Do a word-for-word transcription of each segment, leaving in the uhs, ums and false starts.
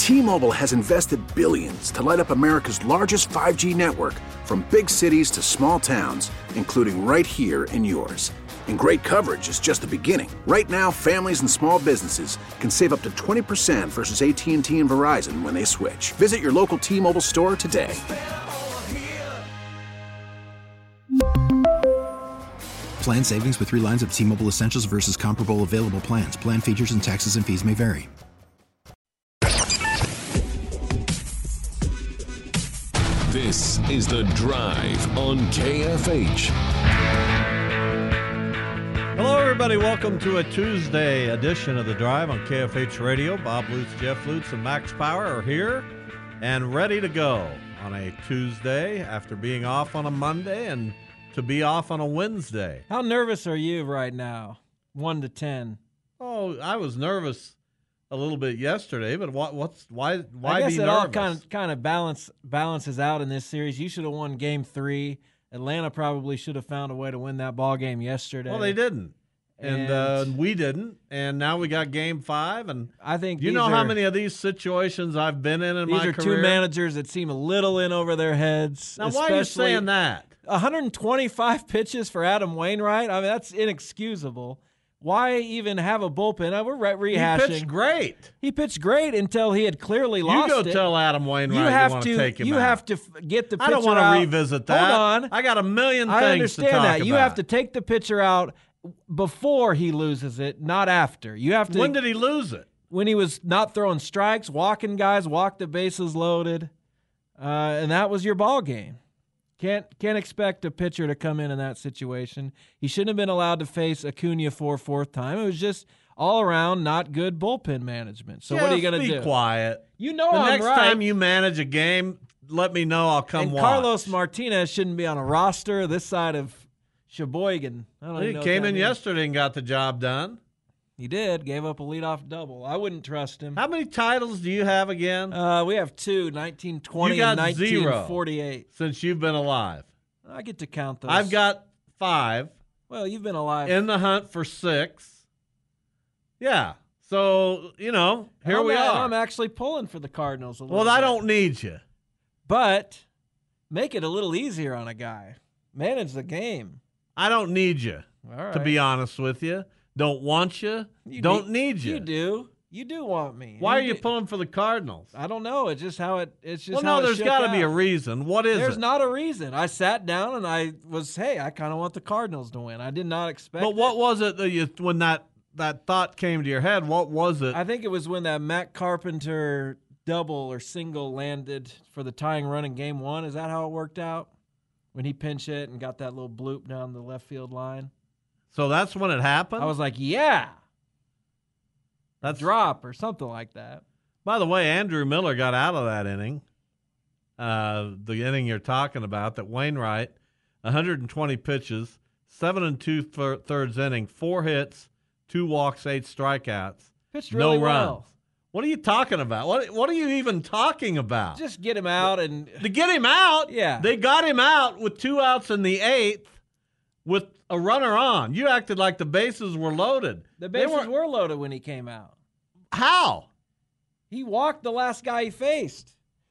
T-Mobile has invested billions to light up America's largest five G network, from big cities to small towns, including right here in yours. And great coverage is just the beginning. Right now, families and small businesses can save up to twenty percent versus A T and T and Verizon when they switch. Visit your local T-Mobile store today. Plan savings with three lines of T-Mobile Essentials versus comparable available plans. Plan features and taxes and fees may vary. This is The Drive on K F H. Hello, everybody. Welcome to a Tuesday edition of The Drive on K F H Radio. Bob Lutz, Jeff Lutz, and Max Power are here and ready to go on a Tuesday after being off on a Monday and to be off on a Wednesday. How nervous are you right now? One to ten. Oh, I was nervous a little bit yesterday, but what, what's why? Why I guess be it nervous? all kind of kind of balance balances out in this series. You should have won Game Three. Atlanta probably should have found a way to win that ball game yesterday. Well, they didn't, and, and uh, we didn't, and now we got Game Five. And I think you know are, how many of these situations I've been in in my career. These are two managers that seem a little in over their heads. Now, why are you saying that? one hundred twenty-five pitches for Adam Wainwright. I mean, that's inexcusable. Why even have a bullpen? Uh, we're re- rehashing. He pitched great. He pitched great until he had clearly lost it. it. You go tell Adam Wainwright you, have you want to, to take him You out. have to f- get the pitcher out. I don't want to revisit that. Hold on. I got a million I things understand to talk that. about. You have to take the pitcher out before he loses it, not after. You have to. When did he lose it? When he was not throwing strikes, walking guys, walked the bases loaded, uh, and that was your ball game. Can't can't expect a pitcher to come in in that situation. He shouldn't have been allowed to face Acuna for a fourth time. It was just all around not good bullpen management. So Jeff, what are you going to be do? Be quiet. You know the I'm next right. time you manage a game, let me know. I'll come and watch. Carlos Martinez shouldn't be on a roster this side of Sheboygan. I don't he even know came in means. yesterday and got the job done. He did. Gave up a leadoff double. I wouldn't trust him. How many titles do you have again? Uh, we have two, nineteen twenty you got and nineteen zero forty-eight. since you've been alive. I get to count those. I've got five. Well, you've been alive. In the hunt for six. Yeah. So, you know, here I'm we a- are. I'm actually pulling for the Cardinals a little well, bit. I don't need you. But make it a little easier on a guy. Manage the game. I don't need you, All right. to be honest with you. Don't want you. You don't need you. You do. You do want me. Why are you do- pulling for the Cardinals? I don't know. It's just how it. It's just Well, how no, it there's shook got to be a out. reason. What is There's it? not a reason. I sat down and I was, hey, I kind of want the Cardinals to win. I did not expect. But what it. was it that you when that that thought came to your head? What was it? I think it was when that Matt Carpenter double or single landed for the tying run in game one. Is that how it worked out? When he pinch hit and got that little bloop down the left field line. So that's when it happened? I was like, yeah. That's Drop or something like that. By the way, Andrew Miller got out of that inning. Uh, the inning you're talking about, that Wainwright, one hundred twenty pitches, seven and two thir- thirds inning, four hits, two walks, eight strikeouts, Pitched no really runs. well. What are you talking about? What What are you even talking about? Just get him out and to get him out. Yeah. They got him out with two outs in the eighth with a runner on. You acted like the bases were loaded. the They bases weren't- were loaded when he came out. How? He walked the last guy he faced.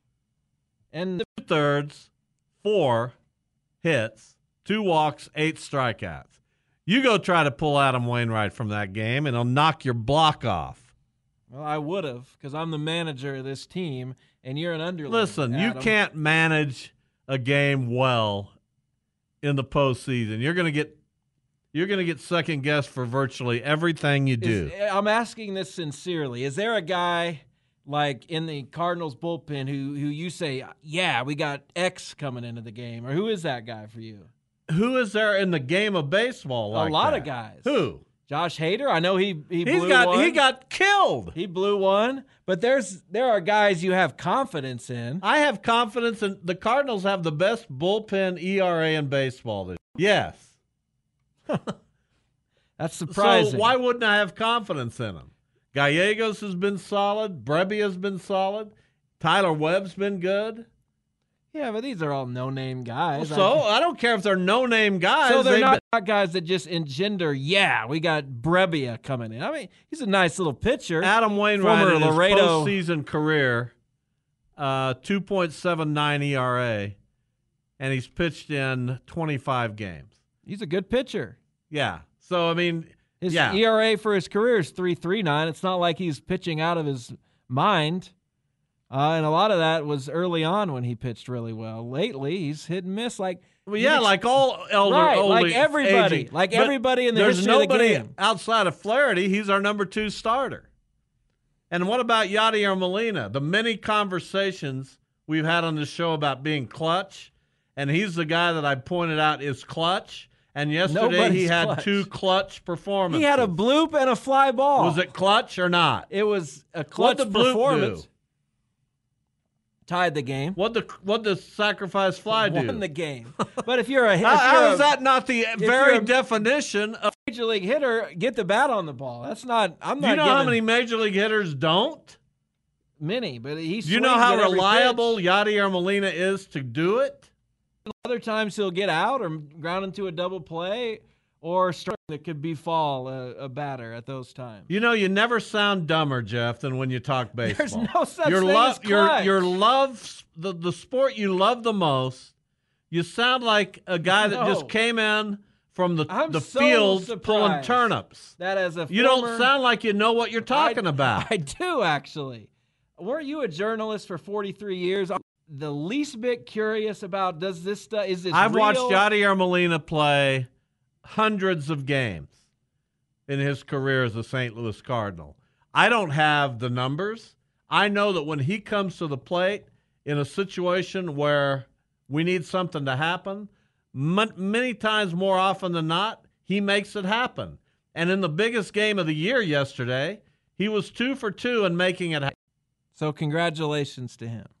And Two thirds, four hits, two walks, eight strikeouts. You go try to pull Adam Wainwright from that game, and he'll knock your block off. well, I would have, because I'm the manager of this team, and you're an underling. Listen, you Adam. can't manage a game well in the postseason. You're going to get you're going to get second guessed for virtually everything you do. Is, I'm asking this sincerely. Is there a guy like in the Cardinals bullpen who who you say, yeah, we got X coming into the game, or who is that guy for you? Who is there in the game of baseball like a lot that? of guys. Who? Josh Hader. I know he he He's blew got one. he got killed. He blew one, but there's there are guys you have confidence in. I have confidence in the Cardinals have the best bullpen E R A in baseball this year. Yes. That's surprising. So why wouldn't I have confidence in them? Gallegos has been solid. Brebbia has been solid. Tyler Webb's been good. Yeah, but these are all no-name guys. So I, I don't care if they're no-name guys. so they're They've not, not guys that just engender, yeah, we got Brebbia coming in. I mean, he's a nice little pitcher. been- Adam Wainwright Former in his Laredo- postseason career, uh, two point seven nine E R A, and he's pitched in twenty-five games. He's a good pitcher. Yeah. So, I mean, His yeah. E R A for his career is three point three nine. It's not like he's pitching out of his mind. Uh, and a lot of that was early on when he pitched really well. Lately, he's hit and miss. Like Well, yeah, ex- like all elder, right, older like everybody, aging. like But everybody in the there's history of the nobody game. outside of Flaherty. He's our number two starter. And what about Yadier Molina? The many conversations we've had on this show about being clutch, and he's the guy that I pointed out is clutch. And yesterday he Nobody's had clutch. two clutch performances. He had a bloop and a fly ball. Was it clutch or not? It was a clutch What'd the bloop performance. do? Tied the game. What the what the sacrifice fly do? Won the game. But if you're a, if How, you're how a is that not the very you're a- definition of? major league hitter, get the bat on the ball. That's not. I'm Do not. you know how giving many major league hitters don't? many? But he. Do you know swings how at every reliable pitch. Yadier Molina is to do it? Other times he'll get out or ground into a double play or strike that could befall a, a batter at those times. You know, you never sound dumber, Jeff, than when you talk baseball. There's no such your thing love, as your clutch. your love, the the sport you love the most. You sound like a guy that No. just came in from the I'm the so field pulling surprised turnips. That as a You former, don't sound like you know what you're talking I, about. I do actually. Weren't you a journalist for forty-three years? I'm the least bit curious about does this stuff is this I've real? watched Yadier Molina play hundreds of games in his career as a Saint Louis Cardinal. I don't have the numbers. I know that when he comes to the plate in a situation where we need something to happen, m- many times more often than not, he makes it happen. And in the biggest game of the year yesterday, he was two for two in making it happen. So congratulations to him.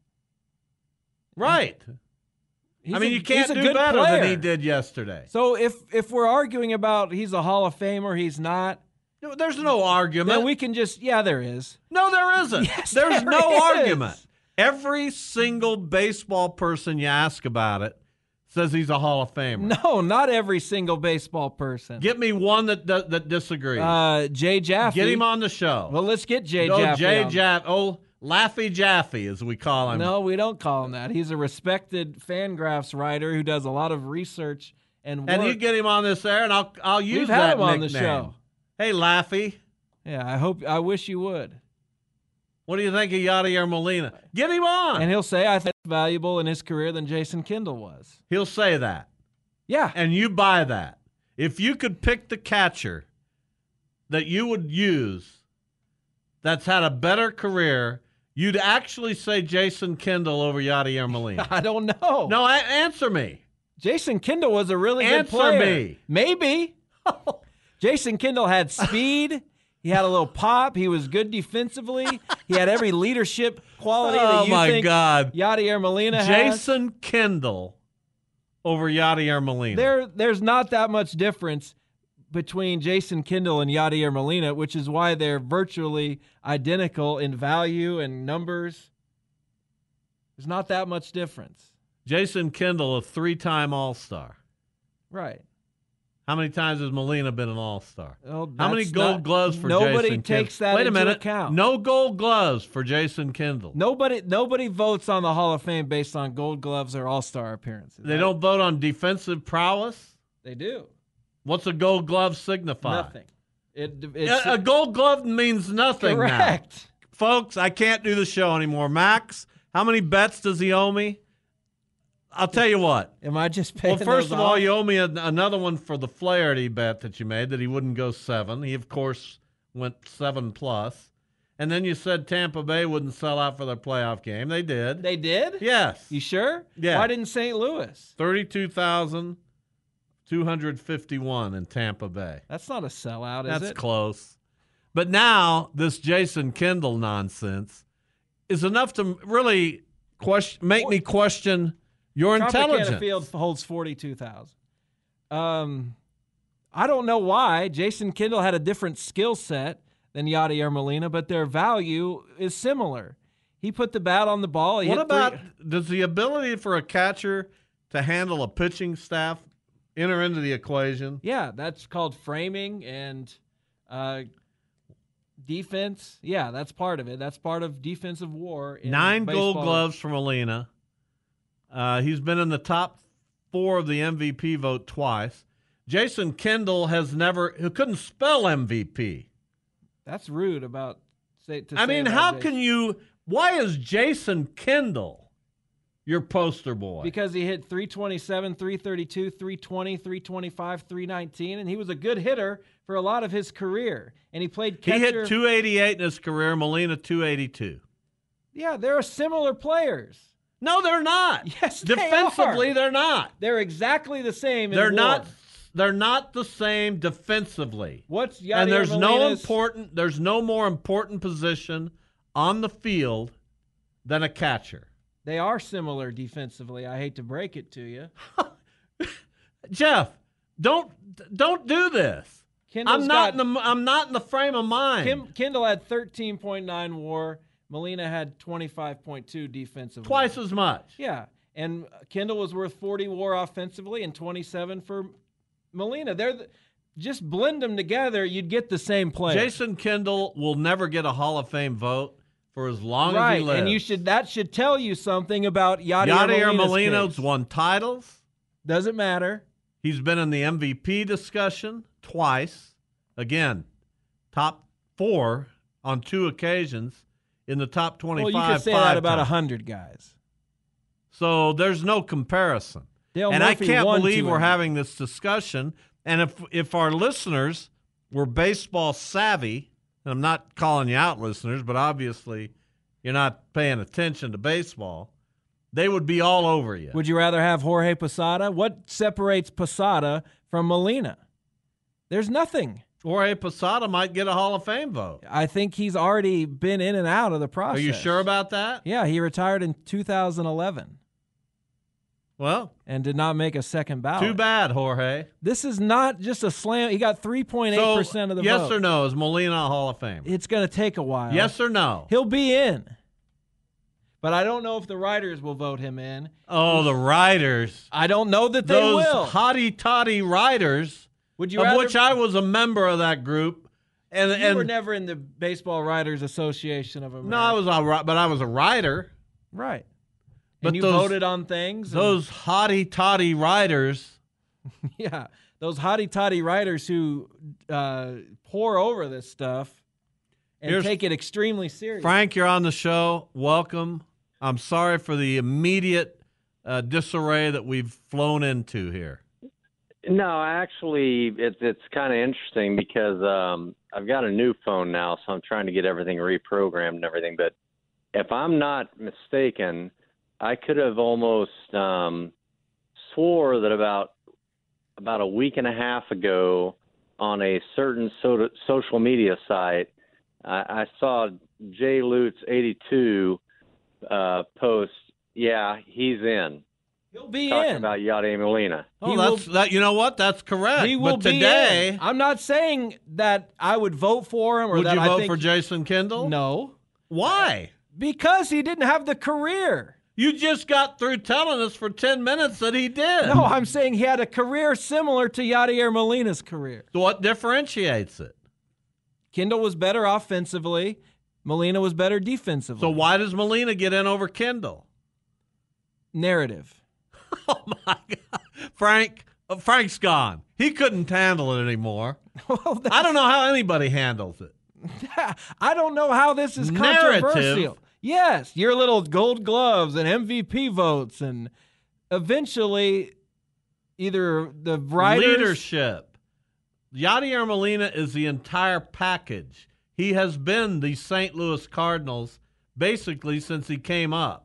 Right. He's I mean, a- you can't he's a do good better player. than he did yesterday. So if if we're arguing about he's a Hall of Famer, he's not, No, There's no argument. then we can just yeah, there is. No, there isn't. Yes, There's there no is. argument. Every single baseball person you ask about it says he's a Hall of Famer. No, not every single baseball person. Get me one that that, that disagrees. uh, Jay Jaffe. Get him on the show. Well, let's get Jay oh, Jaffe. Jay on. Jaffe. Oh, Laffy Jaffe, as we call him. No, we don't call him that. He's a respected Fangraphs writer who does a lot of research and work. And you get him on this air, and I'll I'll use We've that had him on the nickname. show. Hey, Laffy. Yeah, I hope. I wish you would. What do you think of Yadier Molina? Get him on. And he'll say, I think he's valuable in his career than Jason Kendall was. He'll say that. Yeah. And you buy that. If you could pick the catcher that you would use that's had a better career, you'd actually say Jason Kendall over Yadier Molina. I don't know. No, a- answer me. Jason Kendall was a really Answer good player. me. Maybe. Jason Kendall had speed. He had a little pop. He was good defensively. He had every leadership quality that Oh, you my think God. Yadier Molina has. Jason Kendall over Yadier Molina. There, there's not that much difference between Jason Kendall and Yadier Molina, which is why they're virtually identical in value and numbers. There's not that much difference. Jason Kendall, a three-time All-Star. Right. How many times has Molina been an All-Star? Well, How many that's gold not- gloves for nobody Jason takes Kendall? that Wait a into minute. account. No gold gloves for Jason Kendall. Nobody nobody votes on the Hall of Fame based on gold gloves or all-star appearances. They don't vote on defensive prowess? They do. What's a gold glove signify? Nothing. It, it's A, a gold glove means nothing correct. now. Folks, I can't do the show anymore. Max, how many bets does he owe me? I'll tell you what. Am I just paying Well, first those of all, off? you owe me a, another one for the Flaherty bet that you made that he wouldn't go seven. He, of course, went seven plus. And then you said Tampa Bay wouldn't sell out for their playoff game. They did. They did? Yes. You sure? Yeah. Why didn't Saint Louis? thirty-two thousand two hundred fifty-one in Tampa Bay. That's not a sellout, is That's it? close. But now this Jason Kendall nonsense is enough to really question, make me question your Tropicana intelligence. Field holds forty-two thousand. Um, I don't know why. Jason Kendall had a different skill set than Yadier Molina, but their value is similar. He put the bat on the ball. He What hit about, three. does the ability for a catcher to handle a pitching staff enter into the equation? Yeah, that's called framing and uh, defense. Yeah, that's part of it. That's part of defensive war. In Nine baseball. Gold Gloves for Molina. Uh, he's been in the top four of the M V P vote twice. Jason Kendall has never, who couldn't spell M V P. That's rude about say. To I say mean, about how Jason. can you, why is Jason Kendall your poster boy? Because he hit three twenty-seven, three thirty-two, three twenty, three twenty-five, three nineteen, and he was a good hitter for a lot of his career. And he played catcher. He hit two eighty-eight in his career, Molina two eighty-two. Yeah, they're similar players. No, they're not. Yes, they Defensively, are. they're not. They're exactly the same. In They're war. not. They're not the same defensively. What's Yadier and there's no Molina's- important. There's no more important position on the field than a catcher. They are similar defensively. I hate to break it to you. Jeff, don't don't do this. Kendall's I'm not got, in the. I'm not in the frame of mind. Kim, Kendall had thirteen point nine WAR. Molina had twenty-five point two defensive. Twice WAR. as much. Yeah, and Kendall was worth forty WAR offensively and twenty-seven for Molina. They're the, just blend them together, you'd get the same player. Jason Kendall will never get a Hall of Fame vote for as long right, as he lives. and you should that should tell you something about Yadier, Yadier Molina's Molina's case. won titles. Doesn't matter. He's been in the M V P discussion twice. Again, top four on two occasions in the top twenty-five. Well, you could say five that about times. a hundred guys. So there's no comparison. Dale and Murphy I can't won believe two we're of them. having this discussion. And if if our listeners were baseball savvy, and I'm not calling you out, listeners, but obviously you're not paying attention to baseball, they would be all over you. Would you rather have Jorge Posada? What separates Posada from Molina? There's nothing. Jorge Posada might get a Hall of Fame vote. I think he's already been in and out of the process. Are you sure about that? Yeah, he retired in two thousand eleven Well, and did not make a second ballot. too bad, Jorge. This is not just a slam. He got three point eight percent of the yes vote. or no, is Molina a Hall of Fame? It's going to take a while. Yes or no? He'll be in. But I don't know if the writers will vote him in. Oh, the writers. I don't know that they Those will. hotty-totty writers, Would you of rather, which I was a member of that group. And, You and were never in the Baseball Writers Association of America. no, I was a, ri- but I was a writer. Right. But and you those- voted on things. and- Those hotty-totty writers. yeah, those hotty-totty writers who uh, pour over this stuff and Here's- take it extremely serious. Frank, you're on the show. Welcome. I'm sorry for the immediate uh, disarray that we've flown into here. No, actually, it's it's kind of interesting because um, I've got a new phone now, so I'm trying to get everything reprogrammed and everything. But if I'm not mistaken, I could have almost um, swore that about about a week and a half ago on a certain so- social media site, I, I saw Jay Lutz eighty-two uh, post, yeah, he's in. He'll be Talking in. about Yadier Molina. Oh, He that's will- that. You know what? That's correct. He will but be today, in. I'm not saying that I would vote for him or would that you I vote think for Jason Kendall? No, Why? because he didn't have the career. You just got through telling us for ten minutes that he did. No, I'm saying he had a career similar to Yadier Molina's career. So what differentiates it? Kendall was better offensively. Molina was better defensively. So why does Molina get in over Kendall? Narrative. Oh my God, Frank! uh, Frank's gone. He couldn't handle it anymore. Well, I don't know how anybody handles it. I don't know how this is Narrative. controversial. Yes, your little gold gloves and M V P votes, and eventually either the writers. Leadership. Yadier Molina is the entire package. He has been the Saint Louis Cardinals basically since he came up.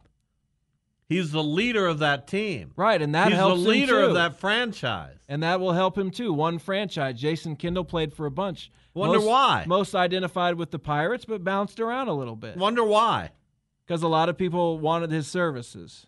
He's the leader of that team. Right, and that He's the helps him leader too. of that franchise. And that will help him too. One franchise. Jason Kendall played for a bunch. Wonder most, why. Most identified with the Pirates, but bounced around a little bit. Wonder why. Because a lot of people wanted his services.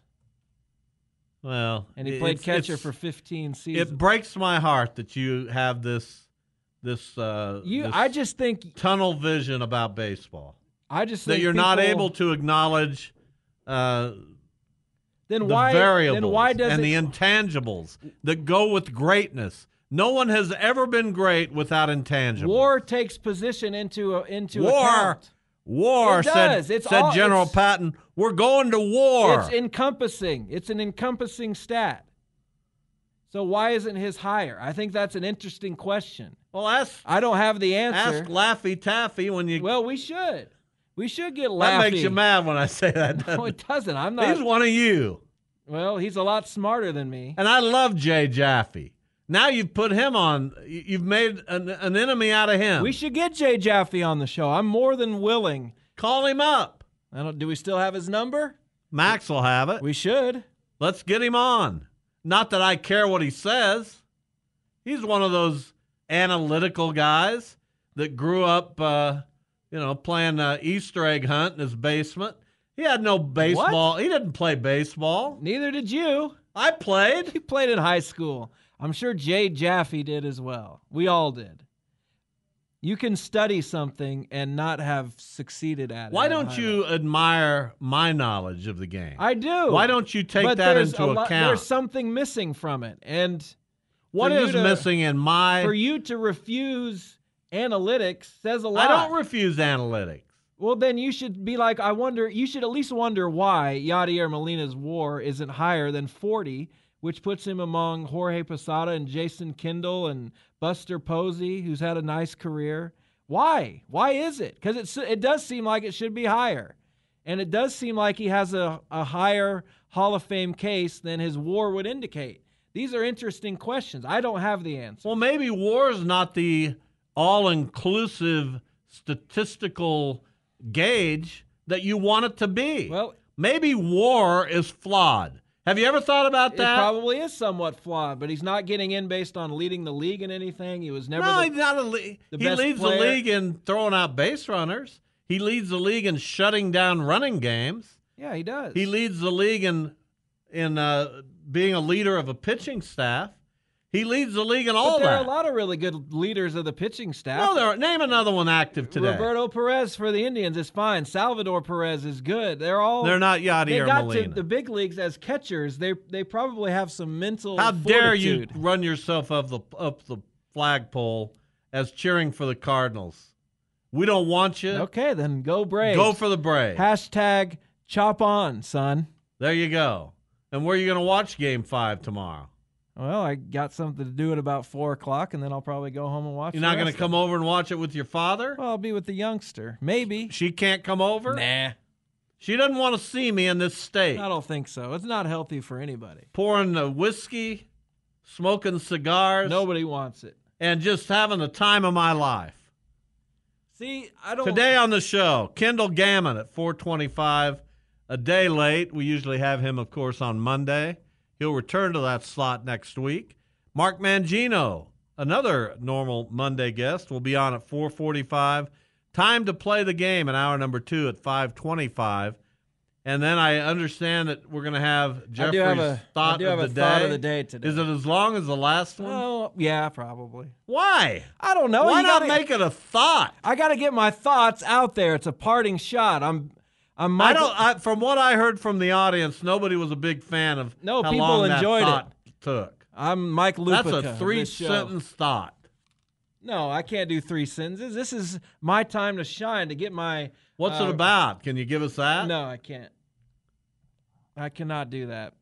Well, And he played it's- catcher it's- for fifteen seasons. It breaks my heart that you have this this uh you, this I just think tunnel vision about baseball. I just that think you're not people- able to acknowledge uh, then the why, variables then why does and it, the intangibles that go with greatness. No one has ever been great without intangibles. war takes position into a, into War. account? War, It said, does. It's said all- General it's- Patton. We're going to war. It's encompassing. It's an encompassing stat. So why isn't his higher? I think that's an interesting question. well, ask, I don't have the answer. ask Laffy Taffy when you. Well, we should. We should get Laffy. that makes you mad when I say that. No, it doesn't. I'm not. He's one of you. Well, he's a lot smarter than me. And I love Jay Jaffe. Now you've put him on. you- You've made an, an enemy out of him. We should get Jay Jaffe on the show. I'm more than willing. Call him up. I don't. Do we still have his number? Max will have it. We should. Let's get him on. Not that I care what he says. He's one of those analytical guys that grew up, uh, you know, playing uh, Easter egg hunt in his basement. He had no baseball. He didn't play baseball. Neither did you. I played. You played in high school. I'm sure Jay Jaffe did as well. We all did. You can study something and not have succeeded at it. Why at don't high you level. admire my knowledge of the game? I do. Why don't you take But that there's into a lot- account? There's something missing from it. And What for you is to- missing in my? for you to refuse analytics says a I lot. don't refuse analytics. Well, then you should be like, I wonder, you should at least wonder why Yadier Molina's WAR isn't higher than forty, which puts him among Jorge Posada and Jason Kendall and Buster Posey, who's had a nice career. Why? Why is it? Because it's it does seem like it should be higher. And it does seem like he has a, a higher Hall of Fame case than his WAR would indicate. These are interesting questions. I don't have the answer. Well, maybe WAR is not the all-inclusive statistical gauge that you want it to be. Well, maybe WAR is flawed. Have you ever thought about it that? probably is somewhat flawed, but he's not getting in based on leading the league in anything. He was never no, the, he's not a le- the He best leads player. the league in throwing out base runners. He leads the league in shutting down running games. Yeah, he does. He leads the league in in uh, being a leader of a pitching staff. He leads the league in all but there that. are a lot of really good leaders of the pitching staff. No, there are, name another one active today. Roberto Perez for the Indians is fine. Salvador Perez is good. They're all They're not Yadier They got Molina. to the big leagues as catchers. They they probably have some mental. How dare you fortitude. run yourself up the up the flagpole as cheering for the Cardinals? We don't want you. Okay, then go Braves. Go for the Braves. Hashtag chop on, son. There you go. And where are you going to watch Game Five tomorrow? Well, I got something to do at about four o'clock, and then I'll probably go home and watch. You're the not going rest to come of it. over and watch it with your father? Well, I'll be with the youngster. Maybe. She can't come over? Nah, She doesn't want to see me in this state. I don't think so. It's not healthy for anybody. Pouring the whiskey, smoking cigars, Nobody wants it. and just having the time of my life. See, I don't. Today on the show, Kendall Gammon at four twenty-five, a day late. We usually have him, of course, on Monday. He'll return to that slot next week. Mark Mangino, another normal Monday guest, will be on at four forty-five. Time to play the game in hour number two at five twenty-five. And then I understand that we're going to have I Jeffrey's do have a, thought, I do have of, a the thought day. of the day today. Is it as long as the last one? Oh, yeah, probably. Why? I don't know. Why You not gotta- make it a thought? I got to get my thoughts out there. It's a parting shot. I'm, I'm. I Michael, don't. I, from what I heard from the audience, nobody was a big fan of No, how people long enjoyed that thought took. I'm Mike Lupica. That's a of three this show. sentence thought. No, I can't do three sentences. This is my time to shine to get my. What's uh, it about? Can you give us that? No, I can't. I cannot do that.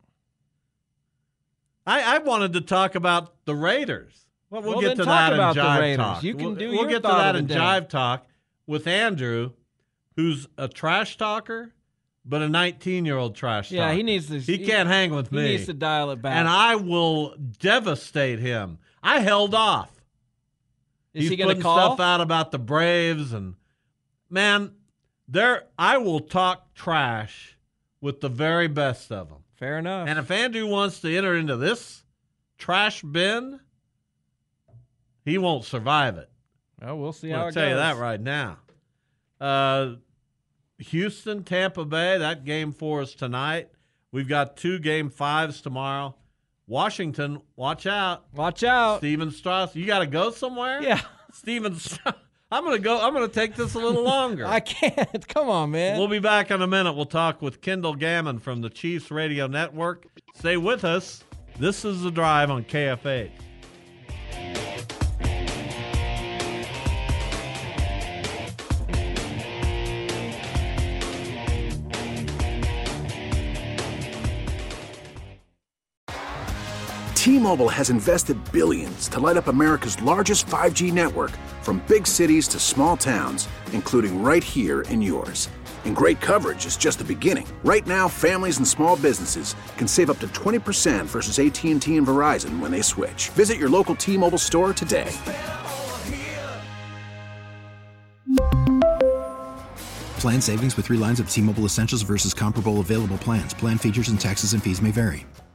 I, I wanted to talk about the Raiders. Well, we'll, Well, get then to talk that about in the Jive Raiders. Talk. You can we'll, do We'll your get to thought that of in the day. Jive Talk with Andrew, who's a trash talker, but a nineteen-year-old trash Yeah, talker. he needs to. He can't hang with He me. needs to dial it back. and I will devastate him. I held off. is He's he going to putting call? stuff out about the Braves, and man, there I will talk trash with the very best of them. Fair enough. And if Andrew wants to enter into this trash bin, he won't survive it. well, we'll see how I'll it tell goes. you that right now. Uh, Houston, Tampa Bay, that game for us tonight. We've got two game fives tomorrow. Washington, watch out. Watch out. Steven Strauss, you got to go somewhere? Yeah. Steven Strauss. I'm gonna go. I'm gonna take this a little longer. I can't. Come on, man. We'll be back in a minute. We'll talk with Kendall Gammon from the Chiefs Radio Network. Stay with us. This is The Drive on K F H. T-Mobile has invested billions to light up America's largest five G network, from big cities to small towns, including right here in yours. And great coverage is just the beginning. Right now, families and small businesses can save up to twenty percent versus A T and T and Verizon when they switch. Visit your local T-Mobile store today. Plan savings with three lines of T-Mobile Essentials versus comparable available plans. Plan features and taxes and fees may vary.